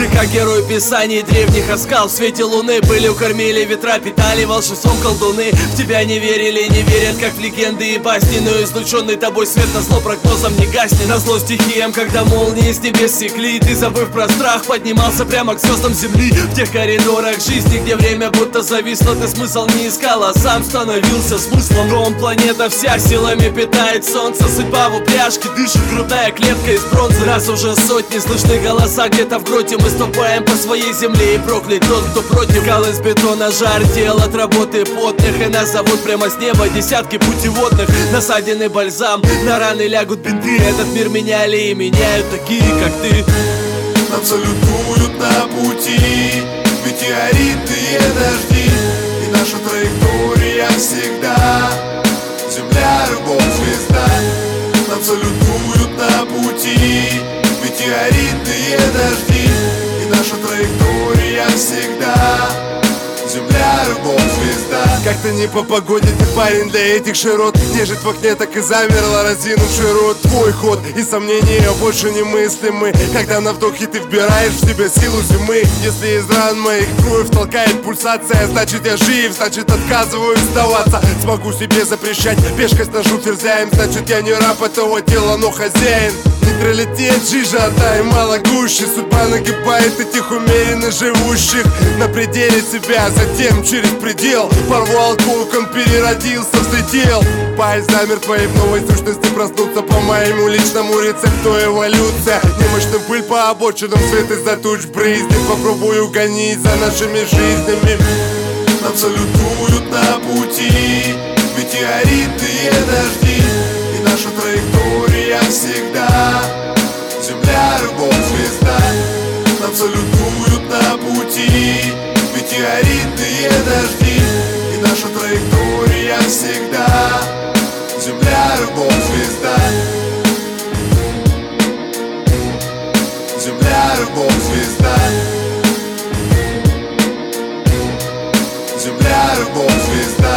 Ты как герой писаний древних, оскал в свете луны. Пылью кормили ветра, питали волшебством колдуны. В тебя не верили, не верят, как в легенды и басни. Но излученный тобой свет назло прогнозом не гаснет. Назло стихиям, когда молнии с небес секли. Ты, забыв про страх, поднимался прямо к звездам земли. В тех коридорах жизни, где время будто зависло. Ты смысл не искал, а сам становился смыслом. Дом, планета вся силами питает солнце. Судьба в упряжке дышит, грудная клетка из бронзы. Нас уже сотни, слышны голоса где-то в гроте. Мы ступаем по своей земле, и проклят тот, кто против. Кал из бетона, жар тел от работы потных. И нас зовут прямо с неба десятки путеводных. Насаденный бальзам, на раны лягут бинты. Этот мир меняли и меняют такие, как ты. Нам салютуют на пути метеоритные дожди. И наша траектория всегда земля, любовь, звезда. Нам салютуют на пути метеоритные дожди. И наша траектория всегда земля, любовь, звезда. Как-то не по погоде ты, парень, для этих широт. Нежить в окне так и замерла, разинувший рот. Твой ход и сомнения больше немыслимы. Когда на вдохе ты вбираешь в себя силу зимы. Если из ран моих кровь толкает пульсация, значит я жив, значит отказываюсь сдаваться. Смогу себе запрещать пешкость ножу ферзяем. Значит я не раб этого тела, но хозяин. Нейтралитет, жижа, дай мало гуще. Судьба нагибает этих умеренно живущих на пределе себя, затем через предел порвал кулком, переродился, взлетел. Пай замертво и в новой сущности проснуться. По моему личному рецепту эволюция. Немощный пыль по обочинам, свет из-за туч брызнет. Попробую гонить за нашими жизнями. Нам салютуют на пути метеоритные дожди. И наша траектория всегда земля, любовь, звезда. Нам салютуют на пути метеоритные дожди. И наша траектория всегда земля, любовь, звезда. Земля, любовь, звезда. Земля, любовь, звезда.